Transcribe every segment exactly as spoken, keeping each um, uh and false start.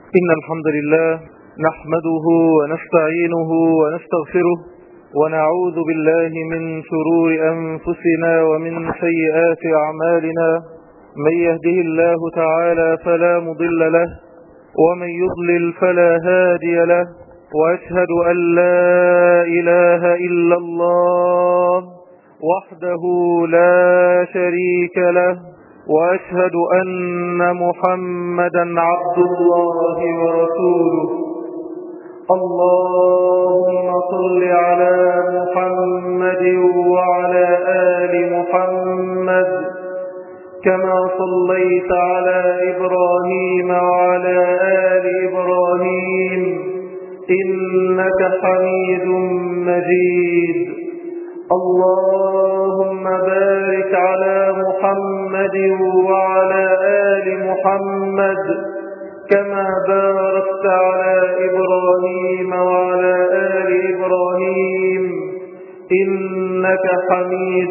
إن الحمد لله نحمده ونستعينه ونستغفره ونعوذ بالله من شرور أنفسنا ومن سيئات أعمالنا. من يهده الله تعالى فلا مضل له ومن يضلل فلا هادي له، وأشهد أن لا إله إلا الله وحده لا شريك له، وأشهد أن محمدا عبد الله ورسوله. اللهم صل على محمد وعلى آل محمد كما صليت على إبراهيم وعلى آل إبراهيم إنك حميد مجيد. اللهم بارك على محمد وعلى آل محمد كما باركت على إبراهيم وعلى آل إبراهيم إنك حميد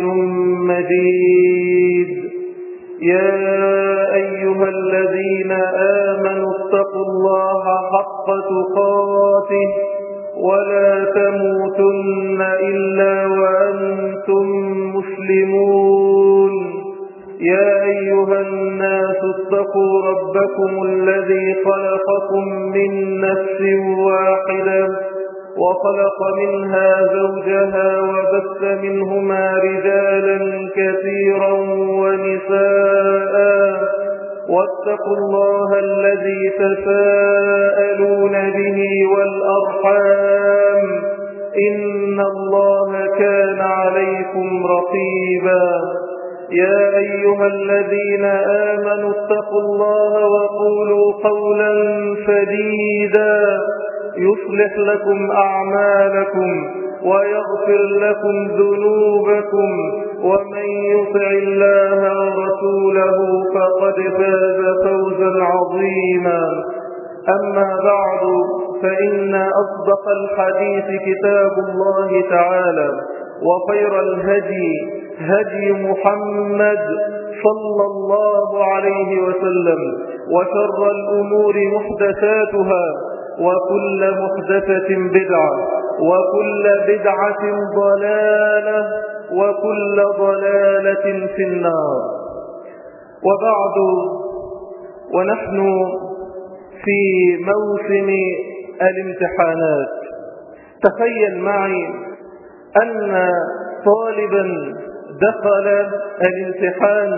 مجيد. يا أيها الذين آمنوا اتقوا الله حق تقاته ولا تموتن إلا وأنتم مسلمون. يا أيها الناس اتقوا ربكم الذي خلقكم من نفس واحدة وخلق منها زوجها وبث منهما رجالا كثيرا ونساء، واتقوا الله الذي تساءلون به والأرحام إن الله كان عليكم رقيبا. يا أيها الذين آمنوا اتقوا الله وقولوا قولا سديدا يصلح لكم أعمالكم ويغفر لكم ذنوبكم، ومن يطع الله ورسوله فقد فاز فوزا عظيما. أما بعد، فإن أصدق الحديث كتاب الله تعالى، وخير الهدي هدي محمد صلى الله عليه وسلم، وشر الأمور محدثاتها، وكل محدثة بدعة، وكل بدعة ضلالة، وكل ضلالة في النار. وبعد، ونحن في موسم الامتحانات. تخيل معي أن طالبا دخل الامتحان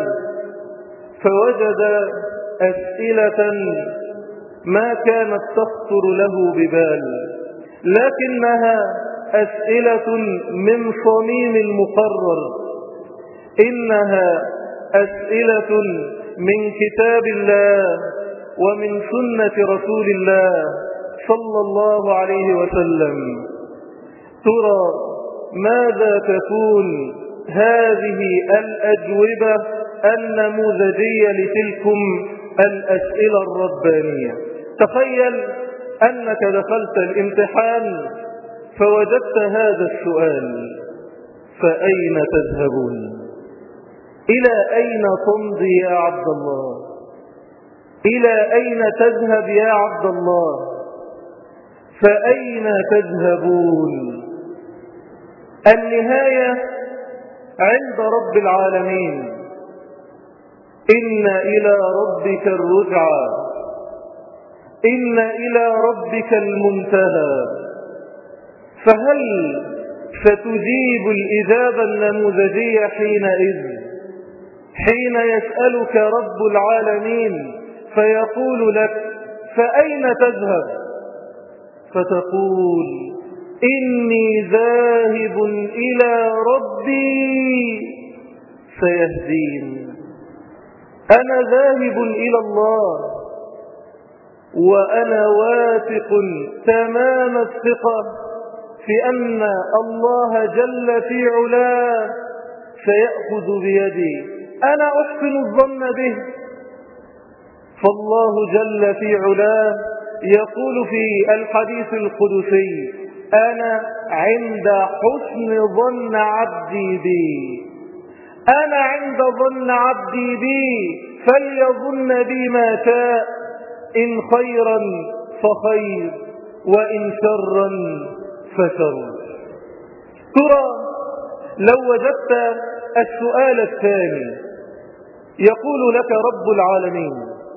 فوجد أسئلة ما كانت تخطر له ببال، لكنها أسئلة من صميم المقرر، إنها أسئلة من كتاب الله ومن سنة رسول الله صلى الله عليه وسلم. ترى ماذا تكون هذه الأجوبة النموذجية لتلكم الأسئلة الربانية؟ تخيل أنك دخلت الامتحان فوجدت هذا السؤال: فأين تذهبون؟ إلى أين تمضي يا عبد الله؟ إلى أين تذهب يا عبد الله؟ فأين تذهبون؟ النهاية عند رب العالمين. إن إلى ربك الرجعى، إن إلى ربك المنتهى. فهل ستجيب الإجابة النموذجية حينئذ، حين يسألك رب العالمين فيقول لك: فأين تذهب؟ فتقول: إني ذاهب إلى ربي سيهدين. أنا ذاهب إلى الله، وأنا واثق تمام الثقة في أن الله جل في علاه سيأخذ بيدي. أنا أحسن الظن به، فالله جل في علاه يقول في الحديث القدسي: أنا عند حسن ظن عبدي بي. أنا عند ظن عبدي بي فليظن بي ما شاء، إن خيرا فخير وإن شرا فشر. ترى لو وجدت السؤال الثاني يقول لك رب العالمين: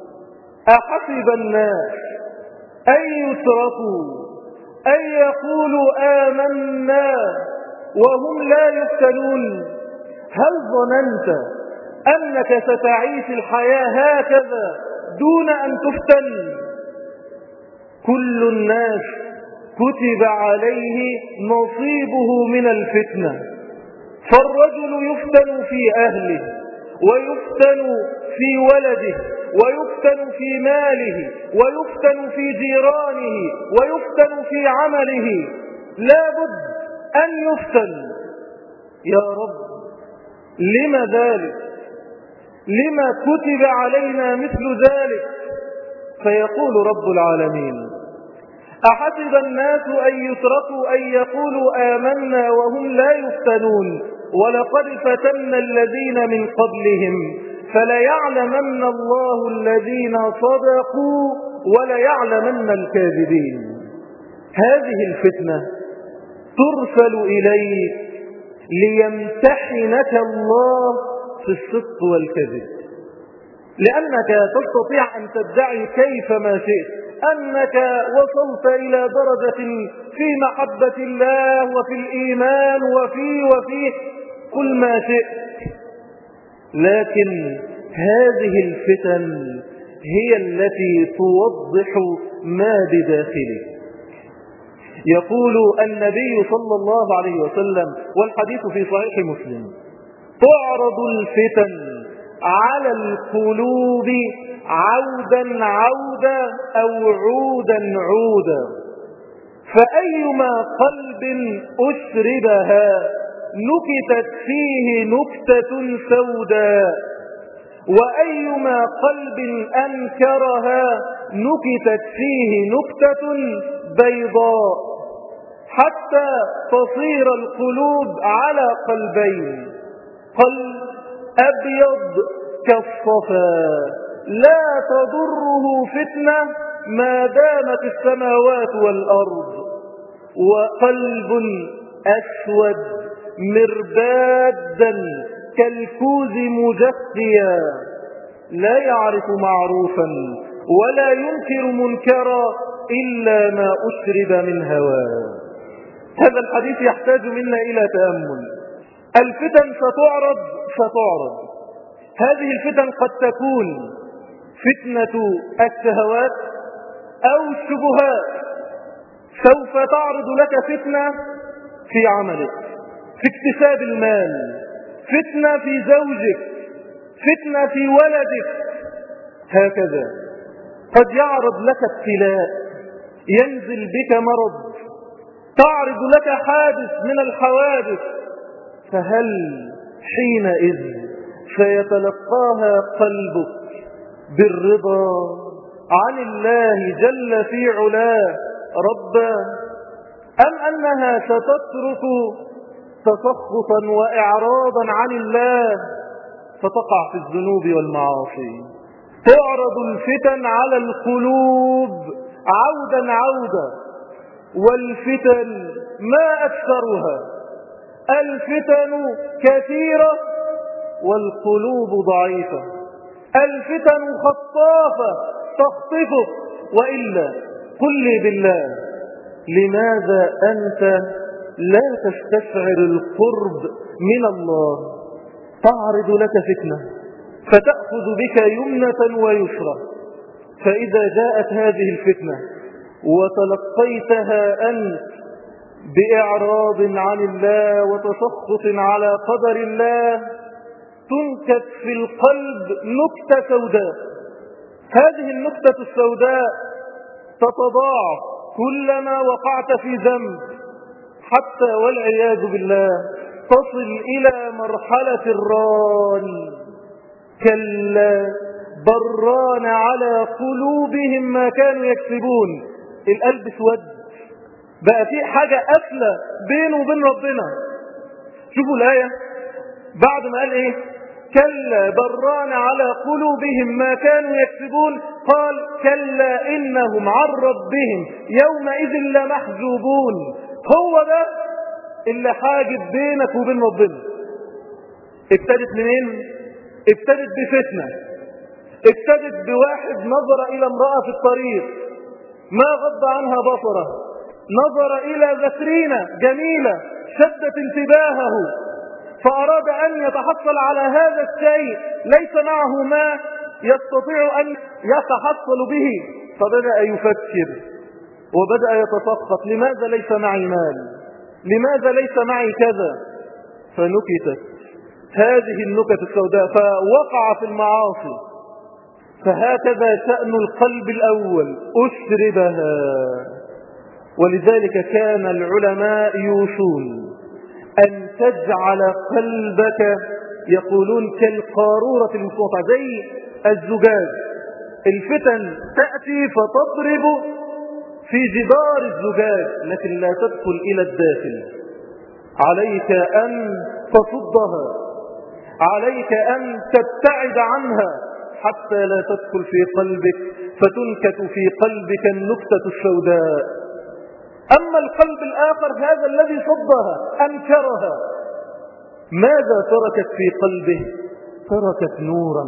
أحسب الناس أن يتركوا أن يقولوا آمنا وهم لا يفتنون؟ هل ظننت أنك ستعيش الحياة هكذا دون أن تفتن؟ كل الناس كتب عليه نصيبه من الفتنة، فالرجل يفتن في أهله، ويفتن في ولده، ويفتن في ماله، ويفتن في جيرانه، ويفتن في عمله. لا بد أن يفتن. يا رب لما ذلك؟ لما كتب علينا مثل ذلك؟ فيقول رب العالمين: أحسب الناس أن يتركوا أن يقولوا آمنا وهم لا يفتنون ولقد فتنا الذين من قبلهم فليعلمن الله الذين صدقوا وليعلمن الكاذبين. هذه الفتنة ترسل إليك ليمتحنك الله في الصدق والكذب، لأنك تستطيع أن تدعي كيفما شئت أنك وصلت إلى درجة في محبة الله وفي الإيمان وفي وفي كل ما شئت، لكن هذه الفتن هي التي توضح ما بداخلك. يقول النبي صلى الله عليه وسلم والحديث في صحيح مسلم: تعرض الفتن على القلوب عودا عودا أو عودا عودا، فأيما قلب أشربها نكتت فيه نكتة سوداء، وأيما قلب أنكرها نكتت فيه نكتة بيضاء، حتى تصير القلوب على قلبين: قلب أبيض كالصفا لا تضره فتنة ما دامت السماوات والأرض، وقلب أسود مربادا كالكوز مجثيا لا يعرف معروفا ولا ينكر منكرا إلا ما أشرب من هواه. هذا الحديث يحتاج منا إلى تأمل. الفتن ستعرض ستعرض هذه الفتن قد تكون فتنة الشهوات أو الشبهات. سوف تعرض لك فتنة في عملك، في اكتساب المال، فتنة في زوجك، فتنة في ولدك، هكذا. قد يعرض لك ابتلاء، ينزل بك مرض، تعرض لك حادث من الحوادث، فهل حينئذ سيتلقاها قلبك بالرضا عن الله جل في علاه ربا، أم أنها ستترك تسخطا وإعراضا عن الله فتقع في الذنوب والمعاصي؟ تعرض الفتن على القلوب عودا عودا، والفتن ما أكثرها، الفتن كثيرة والقلوب ضعيفة، الفتن خطافة تخطفك. وإلا قل لي بالله، لماذا أنت لا تستشعر القرب من الله؟ تعرض لك فتنة فتأخذ بك يمنة ويسرى، فإذا جاءت هذه الفتنة وتلقيتها أنت بإعراض عن الله وتسخط على قدر الله، تنكت في القلب نكتة سوداء. هذه النكتة السوداء تتضاعف كلما وقعت في ذنب، حتى والعياذ بالله تصل إلى مرحلة الران. كلا بران على قلوبهم ما كانوا يكسبون. القلب اسود، بقى في حاجة قافلة بينه وبين ربنا. شوفوا الآية بعد ما قال ايه: كلا بران على قلوبهم ما كانوا يكسبون. قال كلا إنهم عن ربهم يومئذ لمحجوبون. هو ده اللي حاجب بينك وبين ربنا. ابتدت منين؟ ابتدت بفتنة، ابتدت بواحد نظر إلى امرأة في الطريق ما غض عنها بصره، نظر إلى ذكرينة جميلة شدت انتباهه، فأراد أن يتحصل على هذا الشيء ليس معه ما يستطيع أن يتحصل به، فبدأ يفكر وبدأ يتسخط، لماذا ليس معي مال؟ لماذا ليس معي كذا؟ فنكتت هذه النكت السوداء فوقع في المعاصي. فهكذا شأن القلب الأول، أشربها. ولذلك كان العلماء يوصون أن تجعل قلبك يقولون كالقارورة المصوصة، زي الزجاج. الفتن تأتي فتضرب في جدار الزجاج لكن لا تدخل إلى الداخل. عليك أن تصدها، عليك أن تبتعد عنها حتى لا تدخل في قلبك فتنكت في قلبك النكتة السوداء. أما القلب الآخر هذا الذي صدها أنكرها، ماذا تركت في قلبه؟ تركت نورا،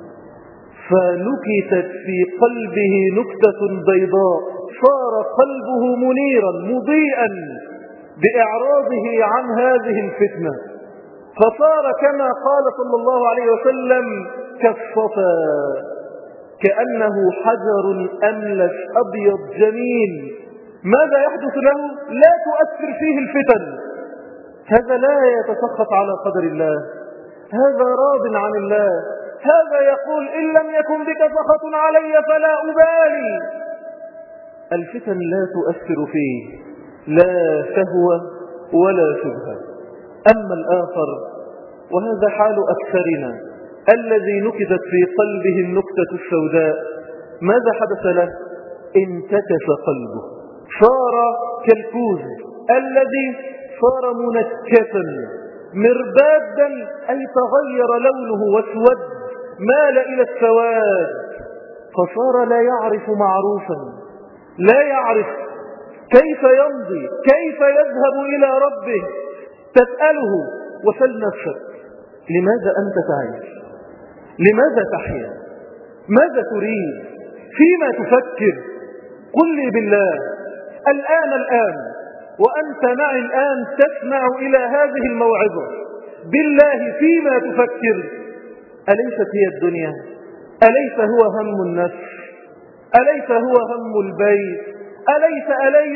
فنكتت في قلبه نكتة بيضاء، صار قلبه منيرا مضيئا بإعراضه عن هذه الفتنة، فصار كما قال صلى الله عليه وسلم كالصفا، كأنه حجر أملس أبيض جميل. ماذا يحدث له؟ لا تؤثر فيه الفتن. هذا لا يتسخط على قدر الله، هذا راض عن الله، هذا يقول إن لم يكن بك سخط علي فلا أبالي. الفتن لا تؤثر فيه لا شهوة ولا شبهة. أما الآخر وهذا حال أكثرنا الذي نكتت في قلبه النكتة السوداء، ماذا حدث له؟ انتكس قلبه، صار كالكوز الذي صار منكسا مربادا، أي تغير لونه واسود، مال إلى السواد، فصار لا يعرف معروفا، لا يعرف كيف يمضي، كيف يذهب إلى ربه. تسأله وسل نفسك، لماذا أنت تعيش؟ لماذا تحيا؟ ماذا تريد؟ فيما تفكر؟ قل لي بالله الآن الآن وأنت معي الآن تسمع إلى هذه الموعظة، بالله فيما تفكر؟ أليست هي الدنيا؟ أليس هو هم النفس؟ أليس هو هم البيت؟ أليس أليس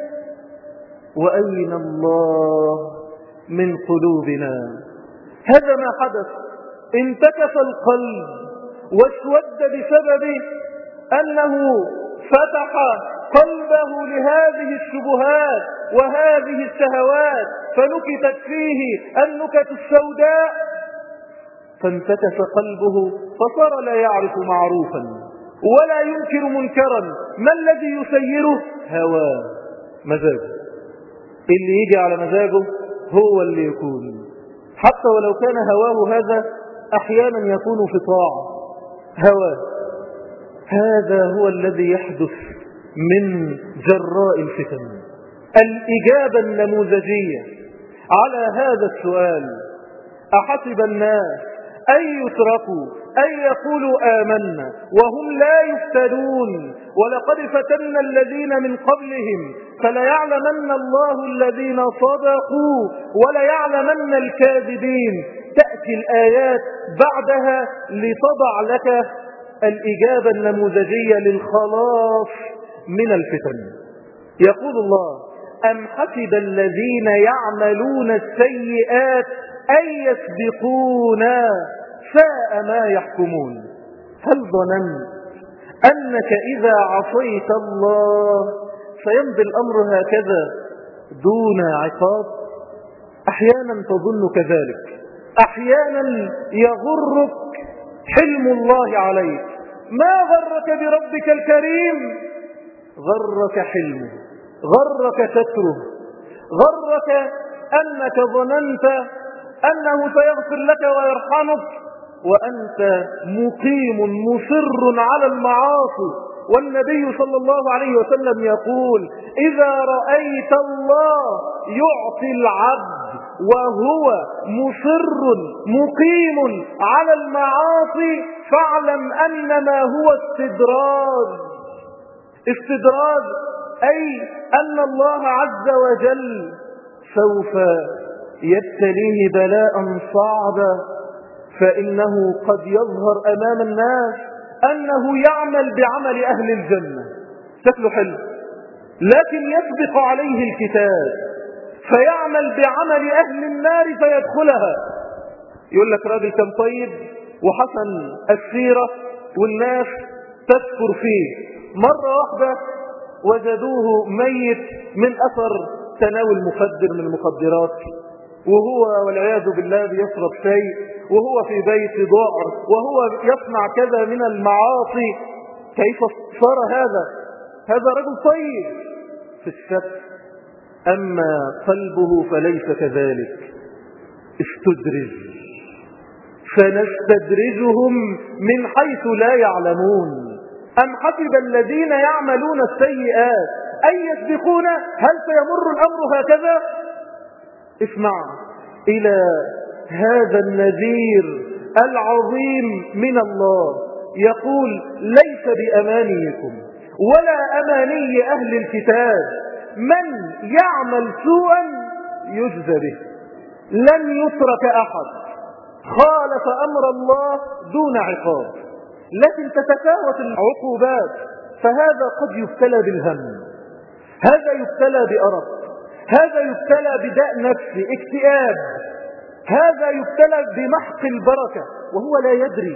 وأين الله من قلوبنا؟ هذا ما حدث، انتكس القلب واسود بسبب أنه فتح قلبه لهذه الشبهات وهذه الشهوات، فنكتت فيه النكت السوداء، فانتكس قلبه فصار لا يعرف معروفا ولا ينكر منكرا. ما الذي يسيره؟ هواه، مزاجه، اللي يجي على مزاجه هو اللي يكون، حتى ولو كان هواه هذا أحيانا يكون في طاعة. هواه هذا هو الذي يحدث من جراء الفتن. الإجابة النموذجية على هذا السؤال: أحسب الناس أن يتركوا أن يقولوا آمنا وهم لا يفتنون ولقد فتنا الذين من قبلهم فليعلمن الله الذين صدقوا وليعلمن الكاذبين. تأتي الآيات بعدها لتضع لك الإجابة النموذجية للخلاص من الفتن. يقول الله: أم حسب الذين يعملون السيئات أن يسبقونا ساء ما يحكمون. هل ظننت أنك إذا عصيت الله سيمضي الأمر هكذا دون عقاب؟ أحيانا تظن كذلك، أحيانا يغرك حلم الله عليك. ما غرك بربك الكريم؟ غرك حلمه، غرك ستره، غرك أنك ظننت أنه سيغفر لك ويرحمك وأنت مقيم مصر على المعاصي. والنبي صلى الله عليه وسلم يقول إذا رأيت الله يعطي العبد وهو مصر مقيم على المعاصي فاعلم أنما هو استدراج. استدراج أي أن الله عز وجل سوف يبتليه بلاء صعبا، فإنه قد يظهر أمام الناس أنه يعمل بعمل أهل الجنة شكله حلو، لكن يسبق عليه الكتاب فيعمل بعمل أهل النار فيدخلها. يقول لك راجل كان طيب وحسن السيرة والناس تذكر فيه، مرة واحدة وجدوه ميت من أثر تناول مخدر من المخدرات، وهو والعياذ بالله بيشرب شيء، وهو في بيت ضعر، وهو يصنع كذا من المعاصي. كيف صار هذا؟ هذا رجل طيب في الشك، أما قلبه فليس كذلك. استدرج فنستدرجهم من حيث لا يعلمون. أم حسب الذين يعملون السيئات أن يسبقون؟ هل سيمر الأمر هكذا؟ اسمع إلى هذا النذير العظيم من الله، يقول ليس بأمانيكم ولا أماني أهل الكتاب، من يعمل سوءا يجزى به، لن يترك أحد خالف أمر الله دون عقاب. لكن تتفاوت العقوبات، فهذا قد يبتلى بالهم، هذا يبتلى بأرق، هذا يبتلى بداء نفسي اكتئاب، هذا يبتلى بمحق البركة وهو لا يدري.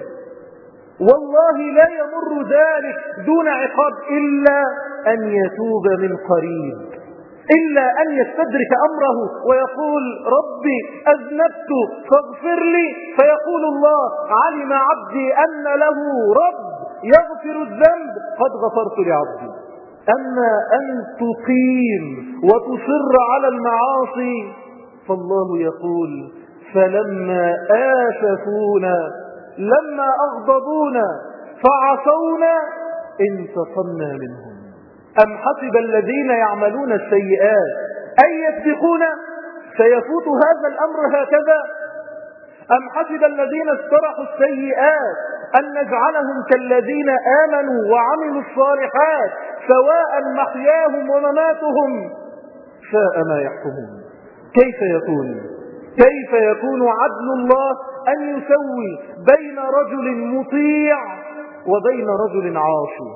والله لا يمر ذلك دون عقاب إلا أن يتوب من قريب، إلا أن يستدرك أمره ويقول ربي أذنبت فاغفر لي، فيقول الله علم عبدي أن له رب يغفر الذنب قد غفرت لعبدي. أما أن تقيم وتصر على المعاصي فالله يقول فلما آسفونا لما أغضبونا فعصونا انتصرنا منهم. أم حسب الذين يعملون السيئات أن يسبقون؟ سيفوت هذا الأمر هكذا؟ أم حسب الذين استرحوا السيئات أن نجعلهم كالذين آمنوا وعملوا الصالحات سواء محياهم ومماتهم ساء ما يحكمون. كيف يكون كيف يكون عدل الله أن يسوي بين رجل مطيع وبين رجل عاصي؟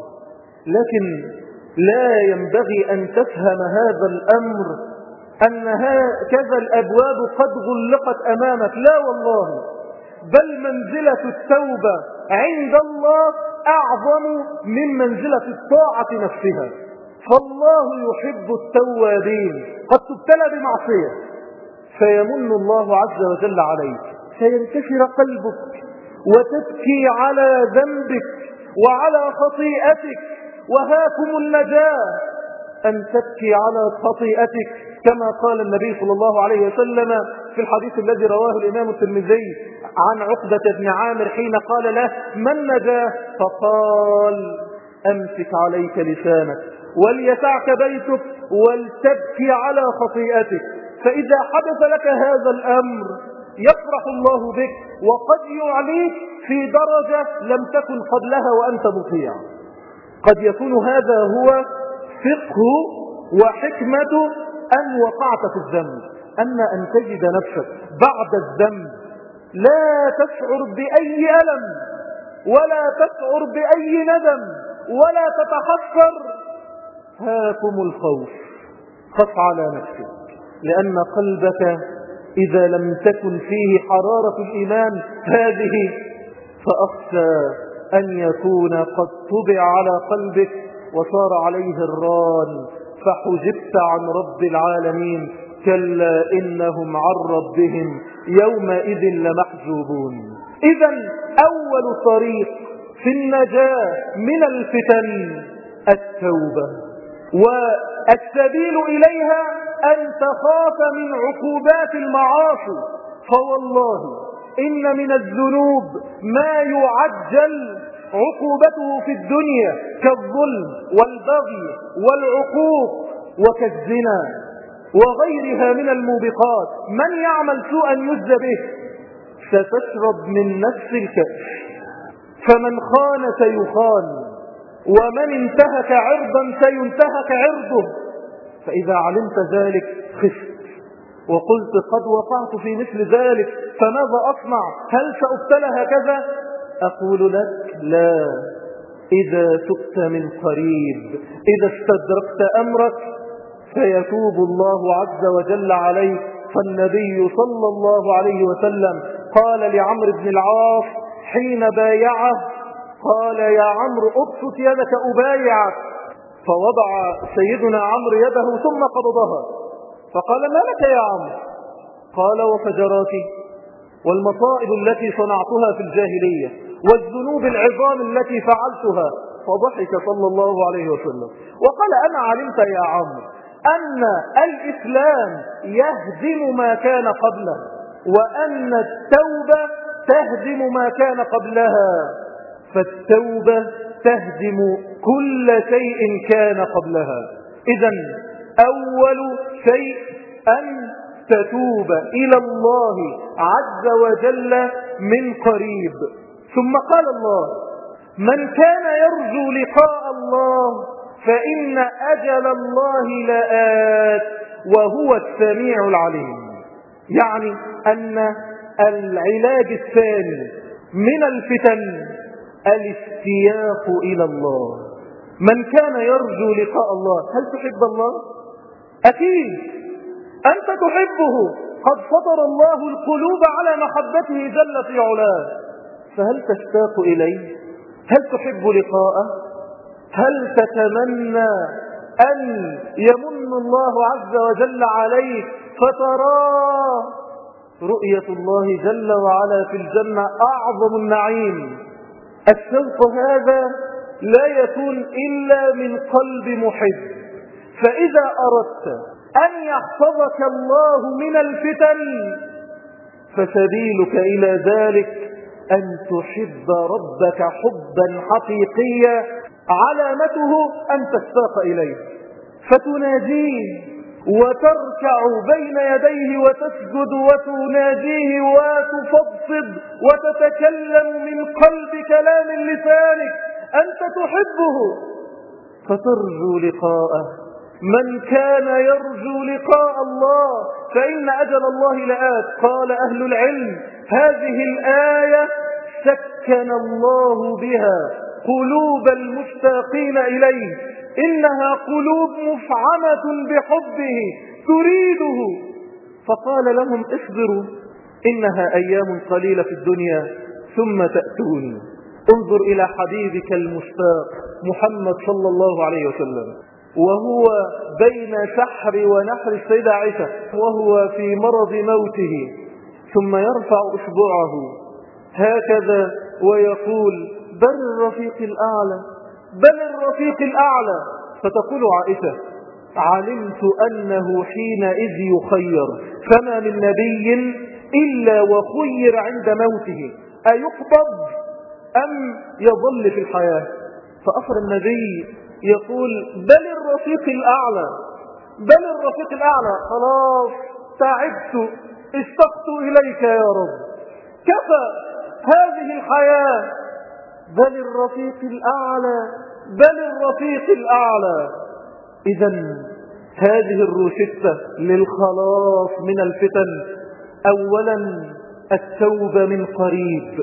لكن لا ينبغي أن تفهم هذا الأمر أن هكذا الأبواب قد غلقت أمامك، لا والله، بل منزلة التوبة عند الله أعظم من منزلة الطاعة نفسها. فالله يحب التوابين. قد تبتلى بمعصية فيمن الله عز وجل عليك، فينكسر قلبك وتبكي على ذنبك وعلى خطيئتك، وهاكم النجاة أن تبكي على خطيئتك كما قال النبي صلى الله عليه وسلم في الحديث الذي رواه الإمام الترمذي عن عقبة بن عامر حين قال له ما النجاة؟ فقال أمسك عليك لسانك وليسعك بيتك ولتبكي على خطيئتك. فإذا حدث لك هذا الأمر يفرح الله بك وقد يعليك في درجة لم تكن قبلها وأنت مطيع. قد يكون هذا هو فقه وحكمة أن وقعت في الذنب، أما أن تجد نفسك بعد الذنب لا تشعر بأي ألم ولا تشعر بأي ندم ولا تتحسر، هاكم الخوف. خف على نفسك، لأن قلبك إذا لم تكن فيه حرارة الإيمان هذه فأخشى أن يكون قد طبع على قلبك وصار عليه الران فحجبت عن رب العالمين. كلا إنهم عن ربهم يومئذ لمحجوبون. إذا أول طريق في النجاة من الفتن التوبة، والسبيل إليها أن تخاف من عقوبات المعاصي. فوالله إن من الذنوب ما يعجل عقوبته في الدنيا كالظلم والبغي والعقوق وكالزنا وغيرها من الموبقات. من يعمل سوءا يجزى به. ستشرب من نفس الكأس، فمن خان سيخان، ومن انتهك عرضا سينتهك عرضه. فإذا علمت ذلك خفت وقلت قد وقعت في مثل ذلك فماذا أصنع؟ هل سأبتلى هكذا؟ أقول لك لا، إذا تبت من قريب، إذا استدركت أمرك فيتوب الله عز وجل عليك. فالنبي صلى الله عليه وسلم قال لعمرو بن العاص حين بايعه، قال يا عمرو ابسط يدك أبايعك. فوضع سيدنا عمرو يده ثم قبضها، فقال ما لك يا عمرو؟ قال وفجراتي والمصائب التي صنعتها في الجاهلية والذنوب العظام التي فعلتها. فضحك صلى الله عليه وسلم وقال أنا علمت يا عمرو أن الإسلام يهدم ما كان قبله، وأن التوبة تهدم ما كان قبلها، فالتوبة تهدم كل شيء كان قبلها. إذن أول شيء أن تتوب إلى الله عز وجل من قريب. ثم قال الله من كان يرجو لقاء الله فإن أجل الله لآت وهو السميع العليم. يعني أن العلاج الثاني من الفتن الاشتياق إلى الله. من كان يرجو لقاء الله، هل تحب الله؟ أكيد أنت تحبه، قد فطر الله القلوب على محبته جل في علاه، فهل تشتاق إليه؟ هل تحب لقاءه؟ هل تتمنى أن يمن الله عز وجل عليك فتراه؟ رؤية الله جل وعلا في الجنة أعظم النعيم. الشوق هذا لا يكون إلا من قلب محب. فإذا أردت أن يحفظك الله من الفتن فسبيلك إلى ذلك أن تحب ربك حبا حقيقيا علامته أن تشتاق إليه فتناجيه وتركع بين يديه وتسجد وتناجيه وتفضفض وتتكلم من قلب كلام لسانك. أنت تحبه فترجو لقاءه. من كان يرجو لقاء الله فإن أجل الله لآت. قال أهل العلم هذه الآية سكن الله بها قلوب المشتاقين إليه، إنها قلوب مفعمة بحبه تريده، فقال لهم اصبروا إنها أيام قليلة في الدنيا ثم تأتوني. انظر إلى حبيبك المشتاق محمد صلى الله عليه وسلم وهو بين سحر ونحر السيدة عائشة وهو في مرض موته، ثم يرفع إصبعه هكذا ويقول بل الرفيق الأعلى بل الرفيق الأعلى. فتقول عائشة علمت أنه حينئذ يخير، فما من نبي إلا وخير عند موته أيقبض أم يظل في الحياة. فأخر النبي يقول بل الرفيق الأعلى بل الرفيق الأعلى. خلاص تعبت اشتقت إليك يا رب، كفى هذه الحياة. بل الرفيق الأعلى بل الرفيق الأعلى. إذن هذه الروشتة للخلاص من الفتن: أولا التوبة من قريب،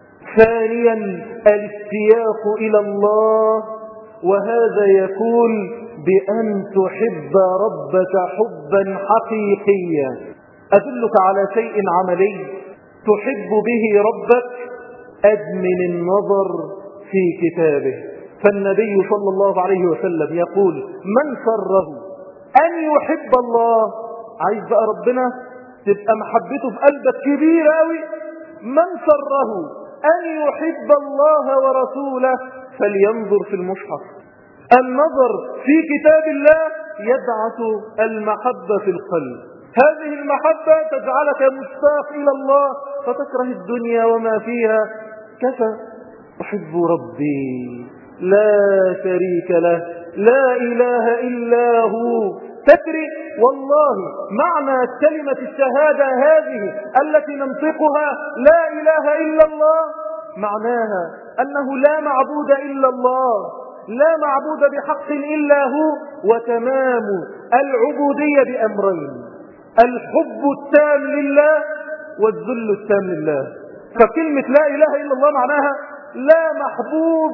ثانيا الاشتياق إلى الله، وهذا يكون بأن تحب ربك حبا حقيقيا. أدلك على شيء عملي تحب به ربك: أدمن النظر في كتابه. فالنبي صلى الله عليه وسلم يقول من سره أن يحب الله، عايز بقى ربنا تبقى محبته في قلبك كبيرة أوي، من سره أن يحب الله ورسوله فلينظر في المصحف. النظر في كتاب الله يبعث المحبة في القلب، هذه المحبة تجعلك مشتاق إلى الله فتكره الدنيا وما فيها. كفى أحب ربي لا شريك له لا إله إلا هو. تدري والله معنى كلمة الشهادة هذه التي ننطقها لا إله إلا الله معناها أنه لا معبود إلا الله، لا معبود بحق إلا هو، وتمام العبودية بأمرين: الحب التام لله والذل التام لله. فكلمة لا إله إلا الله معناها لا محبوب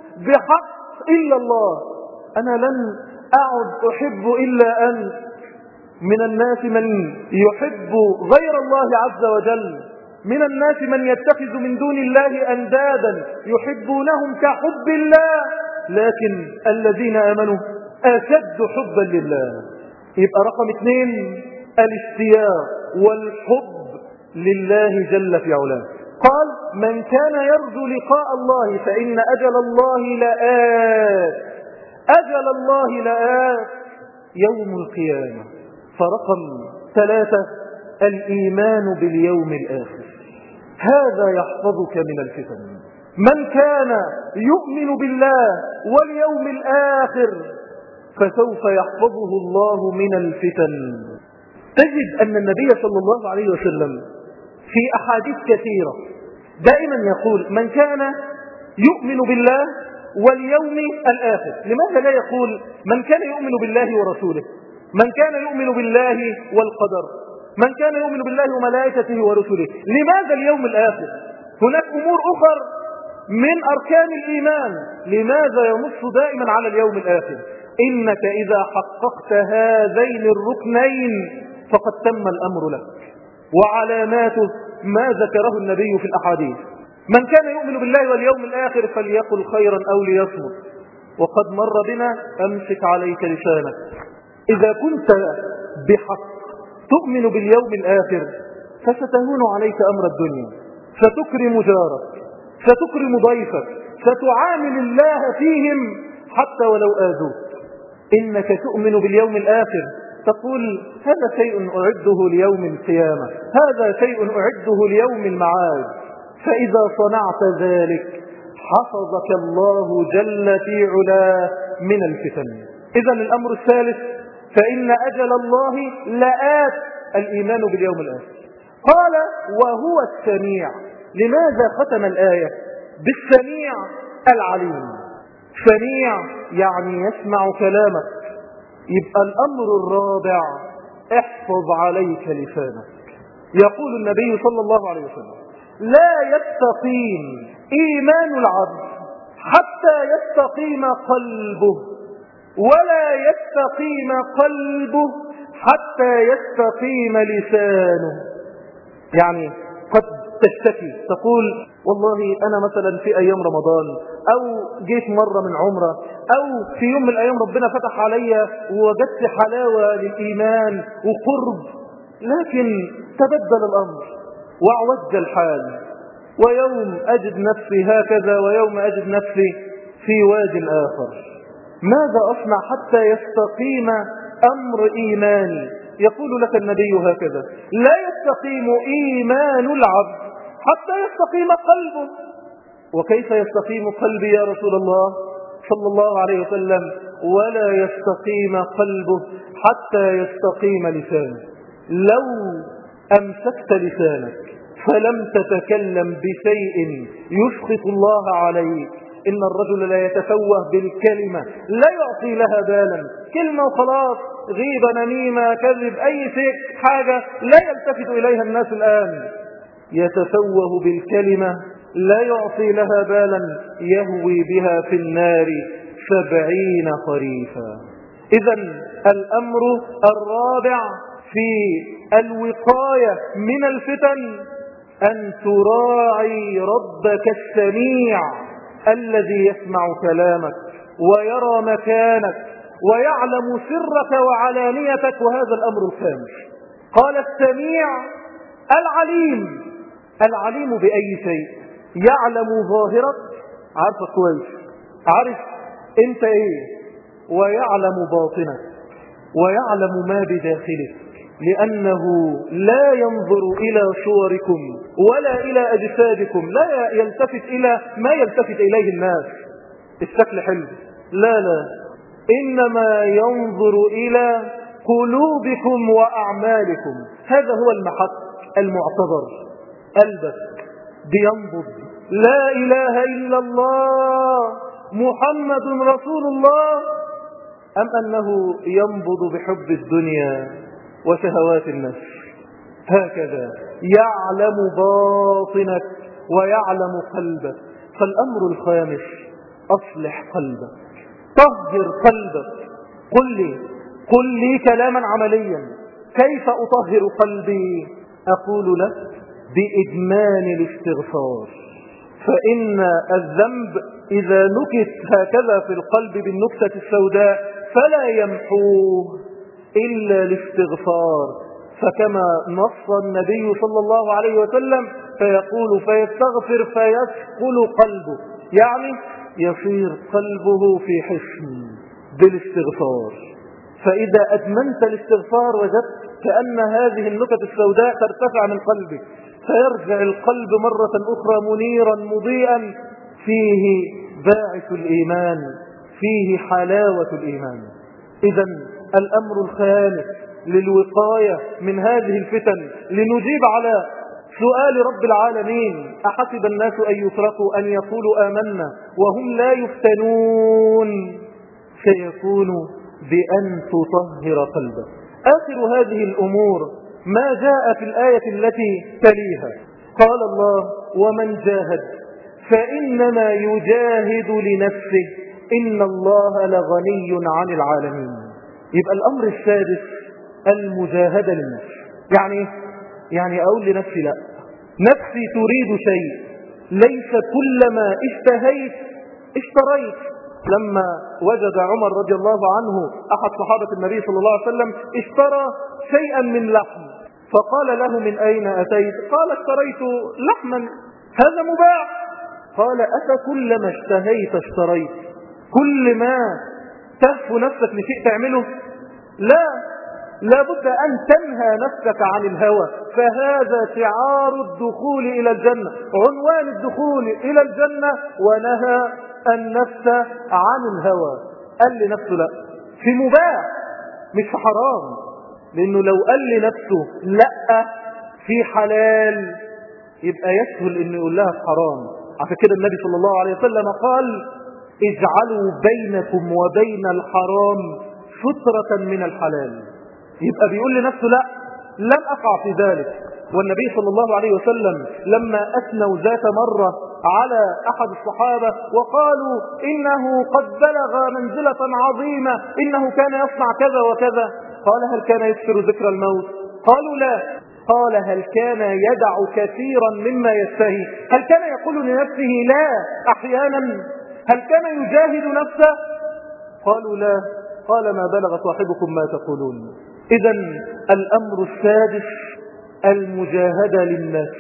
بحق إلا الله. أنا لن أعد أحب إلا أنت. من الناس من يحب غير الله عز وجل، من الناس من يتخذ من دون الله أندادا يحبونهم كحب الله، لكن الذين آمنوا أشد حبا لله. يبقى رقم اثنين الاشتياق والحب لله جل في علاه. قال: من كان يرجو لقاء الله فإن أجل الله لآت. أجل الله لآت يوم القيامة. فرقم ثلاثة الإيمان باليوم الآخر. هذا يحفظك من الفتن. من كان يؤمن بالله واليوم الآخر فسوف يحفظه الله من الفتن. تجد أن النبي صلى الله عليه وسلم في أحاديث كثيرة دائما يقول: من كان يؤمن بالله واليوم الآخر. لماذا لا يقول من كان يؤمن بالله ورسوله، من كان يؤمن بالله والقدر، من كان يؤمن بالله وملائكته ورسله؟ لماذا اليوم الآخر؟ هناك أمور أخرى من أركان الإيمان، لماذا ينص دائما على اليوم الآخر؟ إنك إذا حققت هذين الركنين فقد تم الأمر لك. وعلاماته ما ذكره النبي في الأحاديث: من كان يؤمن بالله واليوم الآخر فليقل خيرا أو ليصمت. وقد مر بنا: أمسك عليك لسانك. إذا كنت بحق تؤمن باليوم الآخر فستهون عليك أمر الدنيا، ستكرم جارك، ستكرم ضيفك، ستعامل الله فيهم حتى ولو آذوك. إنك تؤمن باليوم الآخر تقول: هذا شيء أعده ليوم القيامة، هذا شيء أعده ليوم المعاد. فإذا صنعت ذلك حفظك الله جل في علاه من الفتن. إذن الأمر الثالث: فإن أجل الله لآت، الإيمان باليوم الآخر. قال: وهو السميع. لماذا ختم الآية بالسميع العليم؟ سميع يعني يسمع كلامك. يبقى الأمر الرابع: احفظ عليك لسانك. يقول النبي صلى الله عليه وسلم: لا يستقيم إيمان العبد حتى يستقيم قلبه، ولا يستقيم قلبه حتى يستقيم لسانه. يعني قد تشتكي تقول: والله أنا مثلا في أيام رمضان أو جيت مرة من عمرة أو في يوم من الأيام ربنا فتح علي ووجدت حلاوة للإيمان وقرب، لكن تبدل الأمر وعوج الحال، ويوم أجد نفسي هكذا ويوم أجد نفسي في واد آخر. ماذا أصنع حتى يستقيم أمر إيماني؟ يقول لك النبي هكذا: لا يستقيم إيمان العبد حتى يستقيم قلبه. وكيف يستقيم قلبي يا رسول الله صلى الله عليه وسلم؟ ولا يستقيم قلبه حتى يستقيم لسانه. لو أمسكت لسانك فلم تتكلم بشيء يسخط الله عليك. إن الرجل لا يتفوه بالكلمة، لا يعطي لها بالا، كلمة وخلاص، غيبة، نميمة، كذب، أي شيء، حاجة لا يلتفت إليها الناس الآن. يتفوه بالكلمة لا يعطي لها بالا، يهوي بها في النار سبعين خريفا. إذن الأمر الرابع في الوقاية من الفتن أن تراعي ربك السميع الذي يسمع كلامك ويرى مكانك ويعلم سرك وعلانيتك. وهذا الأمر الخامس. قال: السميع العليم. العليم بأي شيء؟ يعلم ظاهرك، عارفك كويس، عارف انت ايه، ويعلم باطنك ويعلم ما بداخلك. لأنه لا ينظر إلى صوركم ولا إلى أجسادكم، لا يلتفت إلى ما يلتفت إليه الناس، الشكل حلو، لا لا، إنما ينظر إلى قلوبكم وأعمالكم. هذا هو المحك المعتبر. قلبك بينبض لا إله إلا الله محمد رسول الله، أم أنه ينبض بحب الدنيا وشهوات النفس؟ هكذا يعلم باطنك ويعلم قلبك. فالأمر الخامس: أصلح قلبك، طهر قلبك. قل لي قل لي كلاما عمليا، كيف أطهر قلبي؟ أقول لك: بإدمان الاستغفار. فإن الذنب إذا نكت هكذا في القلب بالنكتة السوداء فلا يمحوه إلا الاستغفار. فكما نص النبي صلى الله عليه وسلم فيقول: فيستغفر فيثقل قلبه، يعني يصير قلبه في حصن بالاستغفار. فإذا أدمنت الاستغفار وجدت كأن هذه النكت السوداء ترتفع من قلبك، فيرجع القلب مرة أخرى منيرا مضيئا، فيه باعث الإيمان، فيه حلاوة الإيمان. إذن الأمر الخامس للوقاية من هذه الفتن، لنجيب على سؤال رب العالمين: أحسب الناس أن يتركوا أن يقولوا آمنا وهم لا يفتنون، سيكون بأن تطهر قلبك. آخر هذه الأمور ما جاء في الآية التي تليها. قال الله: ومن جاهد فإنما يجاهد لنفسه إن الله لغني عن العالمين. يبقى الأمر السادس المجاهدة للنفس. يعني يعني أقول لنفسي: لا، نفسي تريد شيء، ليس كلما اشتهيت اشتريت. لما وجد عمر رضي الله عنه أحد صحابة النبي صلى الله عليه وسلم اشترى شيئا من لحم، فقال له: من أين أتيت؟ قال: اشتريت لحما، هذا مباح. قال: أفكلما اشتهيت اشتريت؟ كل ما تهفو نفسك لشيء تعمله؟ لا، لابد أن تنهى نفسك عن الهوى، فهذا شعار الدخول إلى الجنة، عنوان الدخول إلى الجنة. ونهى النفس عن الهوى، قال لنفسه لا في مباح مش في حرام، لأنه لو قال لنفسه لا في حلال يبقى يسهل أنه يقول لها في حرام. عشان كده النبي صلى الله عليه وسلم قال: اجعلوا بينكم وبين الحرام فترة من الحلال. يبقى بيقول لنفسه لا، لم أقع في ذلك. والنبي صلى الله عليه وسلم لما أثنوا ذات مرة على أحد الصحابة وقالوا: إنه قد بلغ منزلة عظيمة، إنه كان يصنع كذا وكذا، قال: هل كان يكثر ذكر الموت؟ قالوا: لا. قال: هل كان يدع كثيرا مما يشتهي؟ هل كان يقول لنفسه لا أحيانا؟ هل كان يجاهد نفسه؟ قالوا: لا. قال: ما بلغ صاحبكم ما تقولون. إذن الأمر السادس المجاهدة للنفس.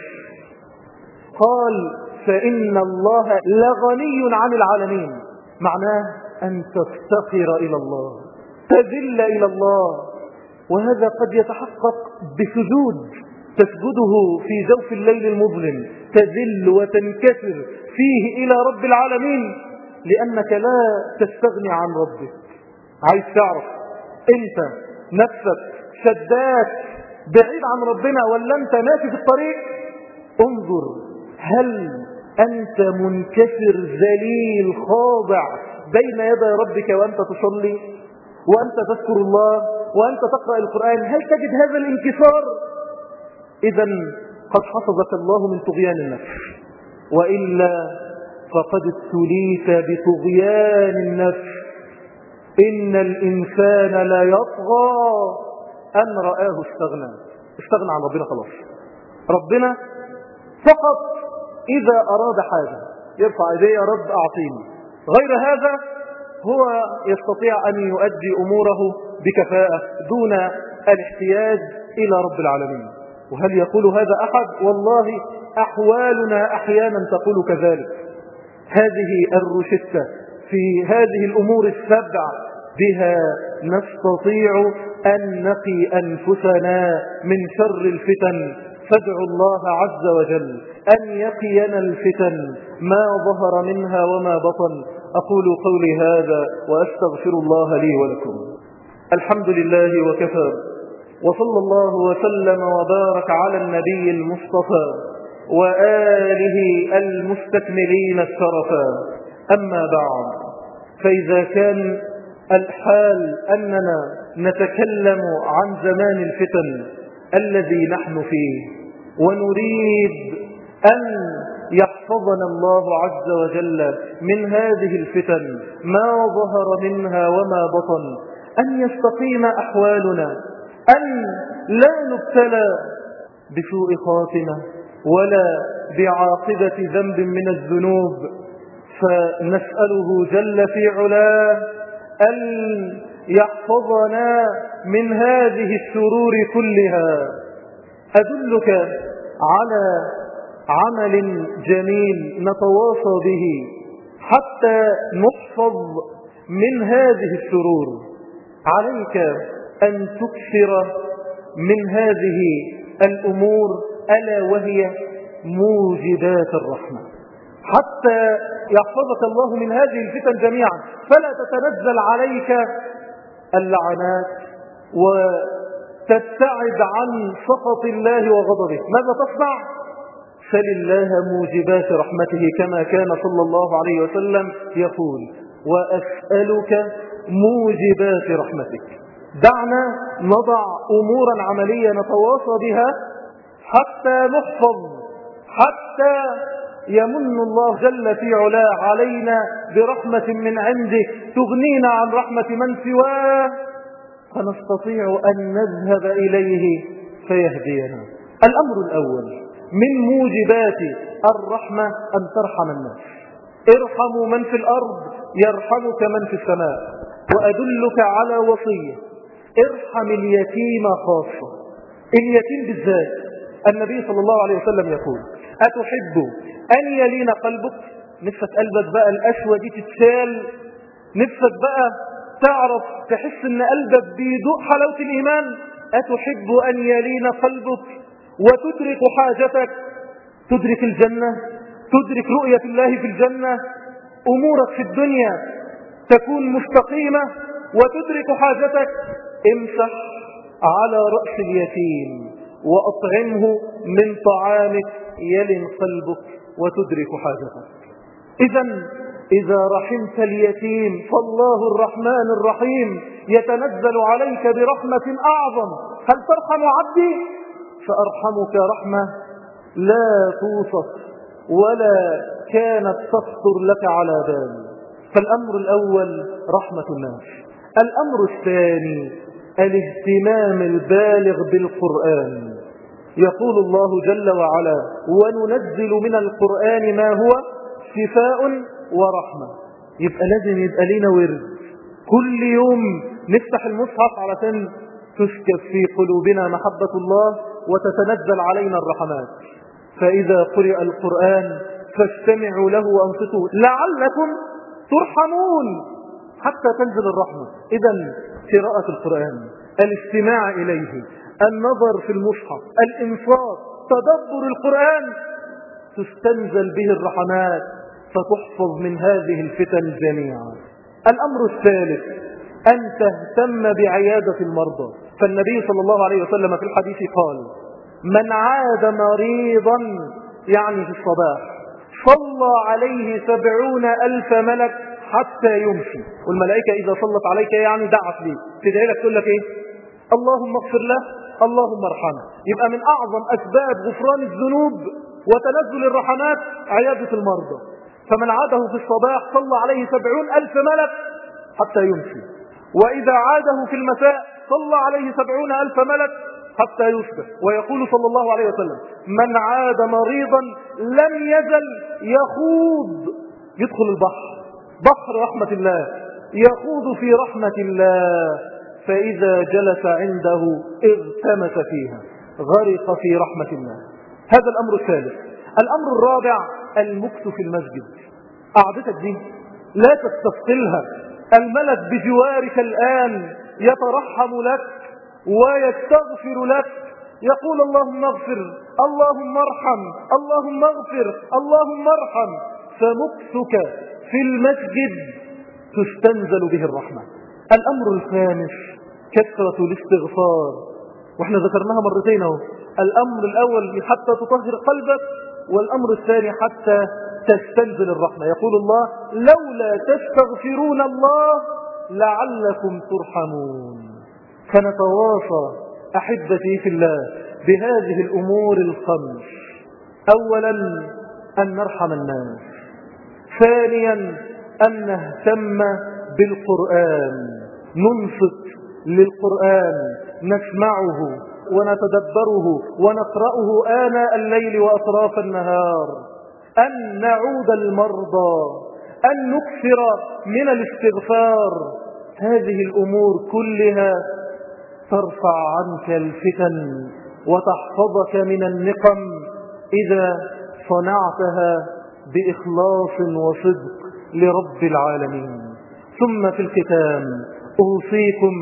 قال: فإن الله لغني عن العالمين، معناه أن تفتقر إلى الله، تذل إلى الله. وهذا قد يتحقق بسجود تسجده في جوف الليل المظلم، تذل وتنكسر فيه إلى رب العالمين، لأنك لا تستغني عن ربك. عايز تعرف أنت نفسك شدات بعيد عن ربنا ولا أنت ماشي في الطريق؟ انظر، هل أنت منكسر ذليل خاضع بين يدي ربك وأنت تصلي وأنت تذكر الله وأنت تقرأ القرآن؟ هل تجد هذا الانكسار؟ إذن قد حفظك الله من طغيان النفس، وإلا فقد ابتليت بطغيان النفس. إن الإنسان لا يطغى أن رآه استغنى، استغنى عن ربنا خلاص. ربنا فقط إذا أراد حاجة يرفع يديه: يا رب أعطيني. غير هذا هو يستطيع أن يؤدي أموره بكفاءة دون الاحتياج إلى رب العالمين. وهل يقول هذا أحد؟ والله أحوالنا أحيانا تقول كذلك. هذه الروشتة في هذه الأمور السبع بها نستطيع أن نقي أنفسنا من شر الفتن. فادعوا الله عز وجل أن يقينا الفتن ما ظهر منها وما بطن. أقول قولي هذا وأستغفر الله لي ولكم. الحمد لله وكفى، وصلى الله وسلم وبارك على النبي المصطفى وآله المستكملين الشرفا. أما بعد، فإذا كان الحال أننا نتكلم عن زمان الفتن الذي نحن فيه، ونريد أن يحفظنا الله عز وجل من هذه الفتن ما ظهر منها وما بطن، أن يستقيم أحوالنا، أن لا نبتلى بسوء خاتمة ولا بعاقبة ذنب من الذنوب، فنسأله جل في علاه أن يحفظنا من هذه الشرور كلها. أدلك على عمل جميل نتواصى به حتى نحفظ من هذه الشرور. عليك أن تكثر من هذه الأمور، ألا وهي موجبات الرحمة، حتى يحفظك الله من هذه الفتن جميعا، فلا تتنزل عليك اللعنات وتبتعد عن سخط الله وغضبه. ماذا تصنع؟ سل الله موجبات رحمته، كما كان صلى الله عليه وسلم يقول: وأسألك موجبات رحمتك. دعنا نضع أمورا عملية نتواصى بها حتى نحفظ، حتى يمن الله جل في علاه علينا برحمة من عنده تغنينا عن رحمة من سواه، فنستطيع أن نذهب إليه فيهدينا. الأمر الأول من موجبات الرحمة أن ترحم الناس. ارحموا من في الأرض يرحمك من في السماء. وأدلك على وصية: ارحم اليتيم خاصة. اليتيم بالذات النبي صلى الله عليه وسلم يقول: أتحب أن يلين قلبك؟ نفسك قلبك بقى الأشوى دي تتشال، نفسك بقى تعرف تحس ان قلبك بيدوق حلاوة الإيمان. أتحب أن يلين قلبك وتدرك حاجتك، تدرك الجنة، تدرك رؤية الله في الجنة، أمورك في الدنيا تكون مستقيمة وتدرك حاجتك. امسح على رأس اليتيم وأطعمه من طعامك يلن قلبك وتدرك حاجتك. إذن إذا رحمت اليتيم فالله الرحمن الرحيم يتنزل عليك برحمة أعظم. هل ترحم عبدي؟ فأرحمك رحمة لا توصف ولا كانت تخطر لك على بال. فالأمر الأول رحمة الناس. الأمر الثاني الاهتمام البالغ بالقرآن. يقول الله جل وعلا: وننزل من القرآن ما هو شفاء ورحمة. يبقى لازم يبقى لنا ورد كل يوم نفتح المصحف علشان تسكب في قلوبنا محبة الله وتتنزل علينا الرحمات. فإذا قرئ القرآن فاستمعوا له وأنصتوا لعلكم ترحمون، حتى تنزل الرحمة. إذن قراءة القرآن، الاستماع إليه، النظر في المصحف، الإنصات، تدبر القرآن، تستنزل به الرحمات فتحفظ من هذه الفتن جميعا. الأمر الثالث أن تهتم بعيادة المرضى. فالنبي صلى الله عليه وسلم في الحديث قال: من عاد مريضا، يعني في الصباح، صلى عليه سبعون ألف ملك حتى يمشي. والملائكة إذا صلت عليك يعني دعت لي، تدعي لك تقول لك إيه؟ اللهم اغفر له، اللهم ارحمه. يبقى من أعظم أسباب غفران الذنوب وتنزل الرحمات عيادة المرضى. فمن عاده في الصباح صلى عليه سبعون ألف ملك حتى يمشي، وإذا عاده في المساء صلى عليه سبعون ألف ملك حتى يصبح. ويقول صلى الله عليه وسلم: من عاد مريضا لم يزل يخوض، يدخل البحر، بحر رحمة الله، يخوض في رحمة الله، فإذا جلس عنده اغتمس فيها، غرق في رحمة الله. هذا الأمر الثالث. الأمر الرابع المكث في المسجد. قعدتك دي لا تستثقلها. الملك بجوارك الآن يترحم لك ويستغفر لك، يقول اللهم اغفر، اللهم ارحم، اللهم اغفر، اللهم ارحم، فمكثك في المسجد تستنزل به الرحمة. الأمر الخامس كثرة الاستغفار، واحنا ذكرناها مرتين اهو. الأمر الأول حتى تطهر قلبك، والأمر الثاني حتى تستنزل الرحمة. يقول الله لولا تستغفرون الله لعلكم ترحمون. فنتواصى أحبتي في الله بهذه الأمور الخمس. أولا أن نرحم الناس، ثانيا أن نهتم بالقرآن، ننصت للقرآن، نسمعه ونتدبره ونقرأه آناء الليل وأطراف النهار، أن نعود المرضى، أن نكثر من الاستغفار. هذه الأمور كلها ترفع عنك الفتن وتحفظك من النقم إذا صنعتها بإخلاص وصدق لرب العالمين. ثم في الختام أوصيكم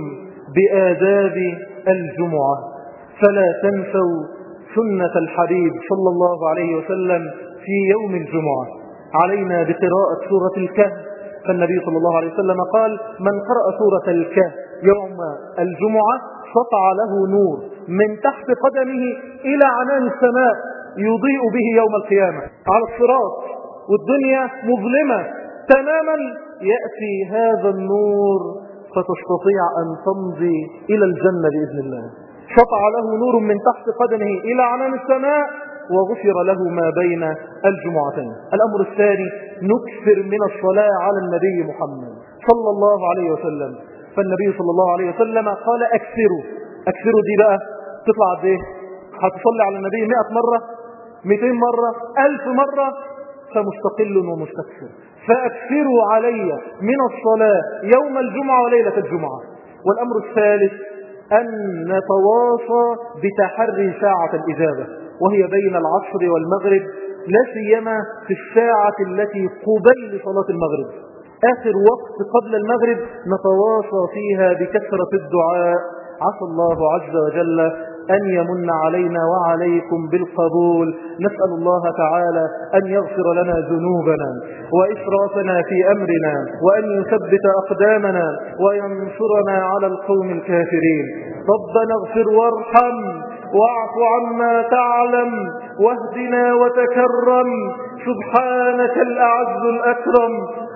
بآداب الجمعة، فلا تنسوا سنة الحبيب صلى الله عليه وسلم في يوم الجمعة. علينا بقراءة سورة الكهف، فالنبي صلى الله عليه وسلم قال من قرأ سورة الكهف يوم الجمعة سطع له نور من تحت قدمه إلى عنان السماء يضيء به يوم القيامة على الصراط، والدنيا مظلمة تماما، يأتي هذا النور فتستطيع أن تمضي إلى الجنة بإذن الله. سطع له نور من تحت قدمه إلى عنان السماء وغفر له ما بين الجمعتين. الأمر الثاني نكثر من الصلاة على النبي محمد صلى الله عليه وسلم، فالنبي صلى الله عليه وسلم قال أكثروا. أكثروا دي بقى تطلع قد ايه؟ هتصلي على النبي مئة مرة، مئتين مرة، ألف مرة، فمستقل ومستكثر. فأكثروا علي من الصلاة يوم الجمعة وليلة الجمعة. والأمر الثالث أن نتواصى بتحري ساعة الإجابة، وهي بين العصر والمغرب، لا سيما في الساعة التي قبيل صلاة المغرب، آخر وقت قبل المغرب نتواصى فيها بكثرة الدعاء. عسى الله عز وجل أن يمن علينا وعليكم بالقبول. نسأل الله تعالى أن يغفر لنا ذنوبنا وإسرافنا في أمرنا، وأن يثبت أقدامنا وينصرنا على القوم الكافرين. ربنا اغفر وارحم واعف عما تعلم واهدنا وتكرم، سبحانك الأعز الأكرم.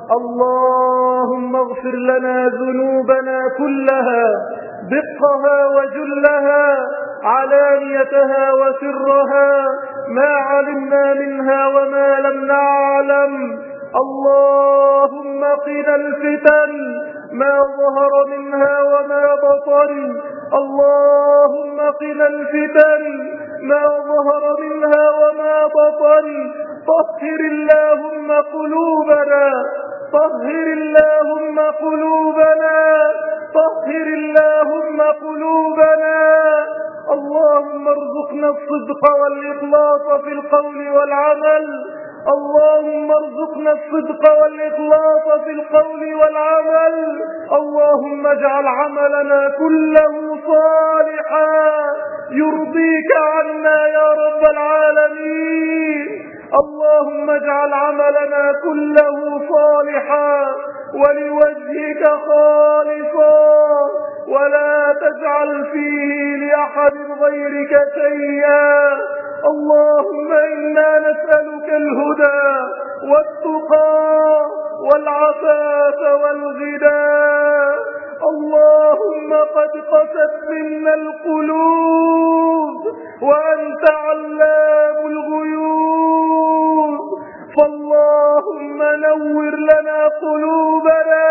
اللهم اغفر لنا ذنوبنا كلها، دقها وجلها، علانيتها وسرها، ما علمنا منها وما لم نعلم. اللهم قنا الفتن ما ظهر منها وما بطن، اللهم قنا الفتن ما ظهر منها وما بطن. طهر اللهم قلوبنا، طهر اللهم قلوبنا، طهر اللهم قلوبنا. اللهم ارزقنا الصدق والإخلاص في القول والعمل، اللهم ارزقنا الصدق والإخلاص في القول والعمل. اللهم اجعل عملنا كله صالحا يرضيك عنا يا رب العالمين. اللهم اجعل عملنا كله صالحا ولوجهك خالصا، ولا تجعل فيه لأحد غيرك شيئا. اللهم إنا نسألك الهدى والتقى والعفاف والغنى. اللهم قد قست منا القلوب وأنت علام الغيوب، فاللهم نور لنا قلوبنا،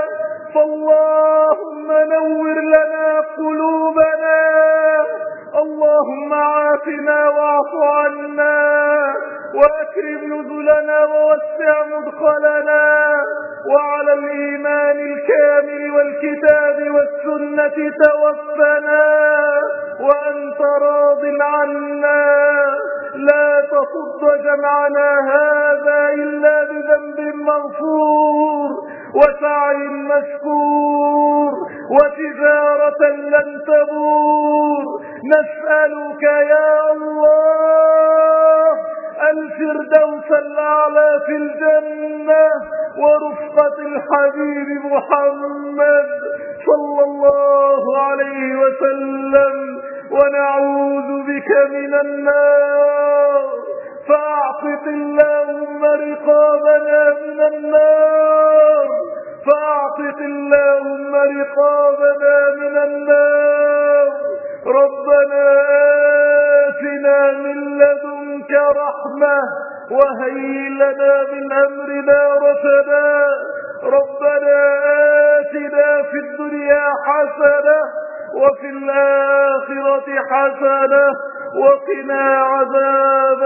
فاللهم نور لنا قلوبنا. اللهم عافنا واعف عنا وأكرم نزلنا ووسع مدخلنا، وعلى الإيمان الكامل والكتاب والسنة توفنا وأنت راض عنا. لا تصد جمعنا هذا إلا بذنب مغفور، وسعي مشكور وتجارة لن تبور. نسألك يا الله الفردوس الأعلى في الجنة ورفقة الحبيب محمد صلى الله عليه وسلم، ونعوذ بك من النار. فأعتق اللهم رقابنا من النار، فأعتق اللهم رقابنا من النار. ربنا آتنا من لدنك رحمة وهيئ لنا من أمرنا رشدا. ربنا آتنا في الدنيا حسنة وفي الآخرة حسنة وقنا عذاب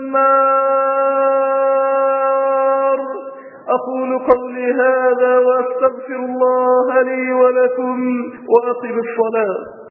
النار. أقول قولي هذا وأستغفر الله لي ولكم وأقم الصلاة.